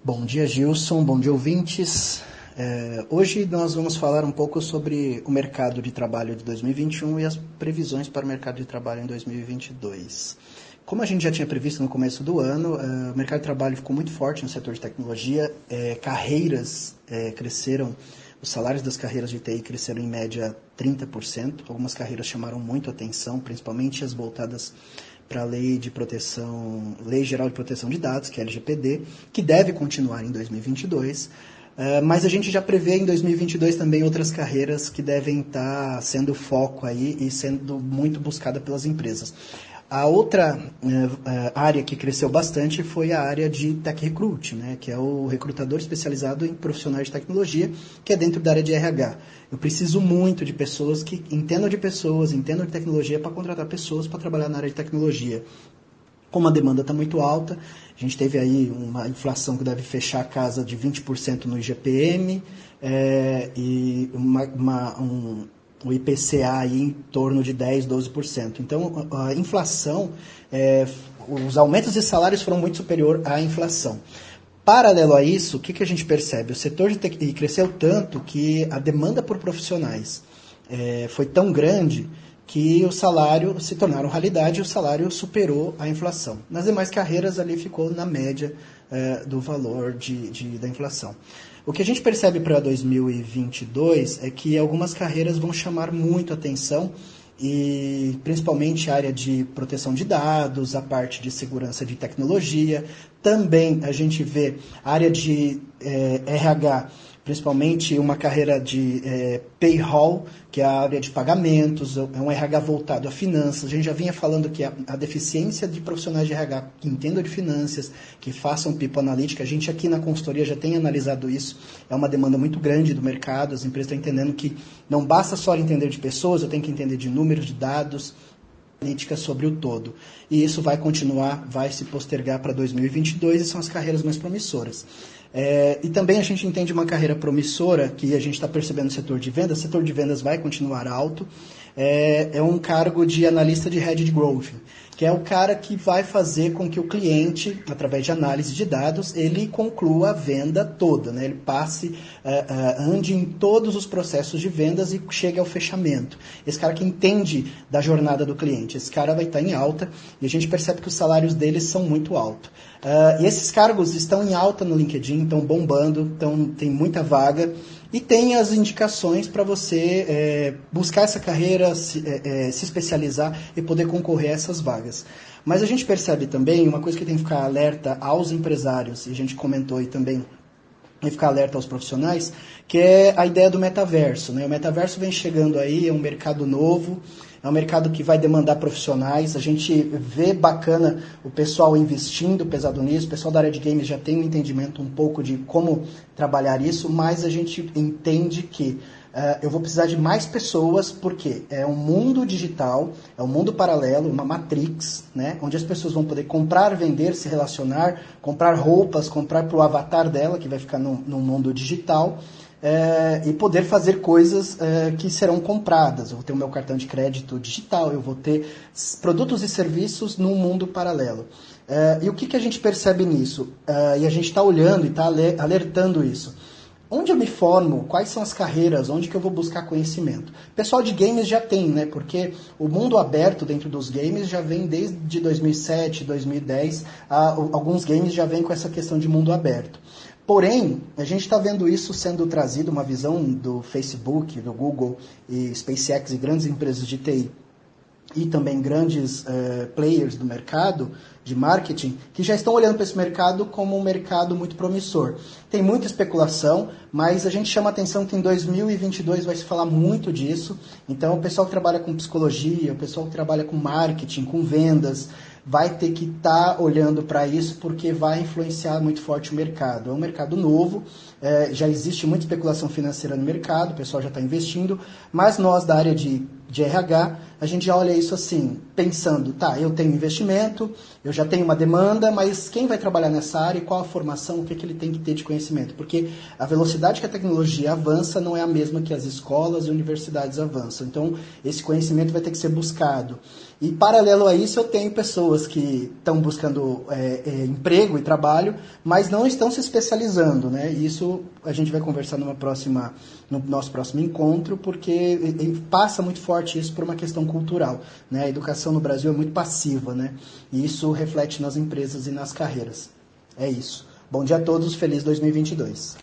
Bom dia, Gilson. Bom dia, ouvintes. Hoje nós vamos falar um pouco sobre o mercado de trabalho de 2021 e as previsões para o mercado de trabalho em 2022. Como a gente já tinha previsto no começo do ano, o mercado de trabalho ficou muito forte no setor de tecnologia, carreiras cresceram, os salários das carreiras de TI cresceram em média 30%, algumas carreiras chamaram muito atenção, principalmente as voltadas para a Lei Geral de Proteção de Dados, que é a LGPD, que deve continuar em 2022, mas a gente já prevê em 2022 também outras carreiras que devem estar sendo foco aí e sendo muito buscada pelas empresas. A outra área que cresceu bastante foi a área de Tech Recruit, né, que é o recrutador especializado em profissionais de tecnologia, que é dentro da área de RH. Eu preciso muito de pessoas que entendam de pessoas, entendam de tecnologia para contratar pessoas para trabalhar na área de tecnologia. Como a demanda está muito alta, a gente teve aí uma inflação que deve fechar a casa de 20% no IGPM e o IPCA aí em torno de 10%, 12%. Então, a inflação, os aumentos de salários foram muito superior à inflação. Paralelo a isso, o que a gente percebe? O setor de TI cresceu tanto que a demanda por profissionais foi tão grande que o salário se tornaram realidade e o salário superou a inflação. Nas demais carreiras, ali ficou na média do valor da inflação. O que a gente percebe para 2022 é que algumas carreiras vão chamar muito atenção, e principalmente a área de proteção de dados, a parte de segurança de tecnologia. Também a gente vê a área de RH, principalmente uma carreira de payroll, que é a área de pagamentos, é um RH voltado a finanças. A gente já vinha falando que a deficiência de profissionais de RH que entendam de finanças, que façam people analítica, a gente aqui na consultoria já tem analisado isso, é uma demanda muito grande do mercado, as empresas estão entendendo que não basta só entender de pessoas, eu tenho que entender de números, de dados, analítica sobre o todo. E isso vai continuar, vai se postergar para 2022 e são as carreiras mais promissoras. E também a gente entende uma carreira promissora que a gente está percebendo no setor de vendas. O setor de vendas vai continuar alto. É um cargo de analista de Head Growth, que é o cara que vai fazer com que o cliente, através de análise de dados, ele conclua a venda toda, né? Ele passe, ande em todos os processos de vendas e chegue ao fechamento. Esse cara que entende da jornada do cliente, esse cara vai estar em alta e a gente percebe que os salários deles são muito altos. E esses cargos estão em alta no LinkedIn, estão bombando, tem muita vaga. E tem as indicações para você buscar essa carreira, se especializar e poder concorrer a essas vagas. Mas a gente percebe também uma coisa que tem que ficar alerta aos empresários, e a gente comentou aí também, e ficar alerta aos profissionais, que é a ideia do metaverso, né? O metaverso vem chegando aí, é um mercado novo, é um mercado que vai demandar profissionais. A gente vê bacana o pessoal investindo pesado nisso, o pessoal da área de games já tem um entendimento um pouco de como trabalhar isso, mas a gente entende que eu vou precisar de mais pessoas, porque é um mundo digital, é um mundo paralelo, uma matrix, né, onde as pessoas vão poder comprar, vender, se relacionar, comprar roupas, comprar para o avatar dela, que vai ficar no mundo digital, e poder fazer coisas que serão compradas. Eu vou ter o meu cartão de crédito digital, eu vou ter produtos e serviços num mundo paralelo. E o que a gente percebe nisso? E a gente está olhando e está alertando isso. Onde eu me formo? Quais são as carreiras? Onde que eu vou buscar conhecimento? O pessoal de games já tem, né? Porque o mundo aberto dentro dos games já vem desde 2007, 2010. Alguns games já vêm com essa questão de mundo aberto. Porém, a gente está vendo isso sendo trazido, uma visão do Facebook, do Google e SpaceX e grandes empresas de TI e também grandes players do mercado de marketing, que já estão olhando para esse mercado como um mercado muito promissor. Tem muita especulação, mas a gente chama a atenção que em 2022 vai se falar muito disso. Então, o pessoal que trabalha com psicologia, o pessoal que trabalha com marketing, com vendas, vai ter que estar olhando para isso, porque vai influenciar muito forte o mercado. É um mercado novo, já existe muita especulação financeira no mercado, o pessoal já está investindo, mas nós da área de de RH, a gente já olha isso assim, pensando, tá, eu tenho investimento, eu já tenho uma demanda, mas quem vai trabalhar nessa área e qual a formação, o que ele tem que ter de conhecimento? Porque a velocidade que a tecnologia avança não é a mesma que as escolas e universidades avançam. Então, esse conhecimento vai ter que ser buscado. E, paralelo a isso, eu tenho pessoas que estão buscando emprego e trabalho, mas não estão se especializando, né? E isso a gente vai conversar no nosso próximo encontro, porque passa muito forte isso por uma questão cultural, né? A educação no Brasil é muito passiva, né? E isso reflete nas empresas e nas carreiras. É isso. Bom dia a todos, feliz 2022.